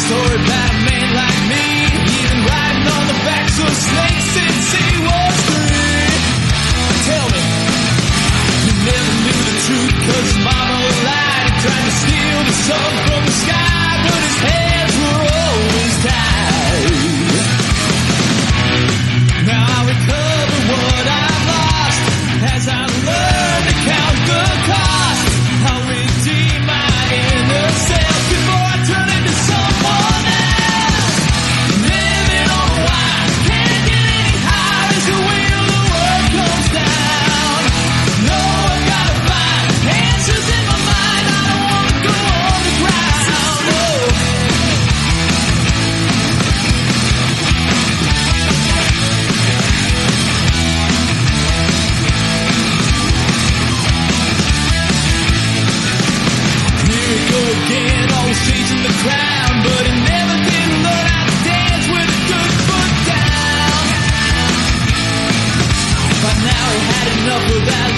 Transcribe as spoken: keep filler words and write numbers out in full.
story about a man like me, even riding on the backs of snakes since he was free. Tell me, you never knew the truth, cause his mama lied, trying to steal the sun from the sky, but his hands were always tied. Now I recover what I've lost, as I learn to count the cost. I'll redeem my inner self before I turn into someone else. Living on a wire, can't get any higher as the wheel of the world comes down. No, I've gotta find answers in my mind. I don't wanna go on the ground. Oh. Here we go again, always chasing the crown, but he never did learn how to dance with a good foot down. By now he had enough of that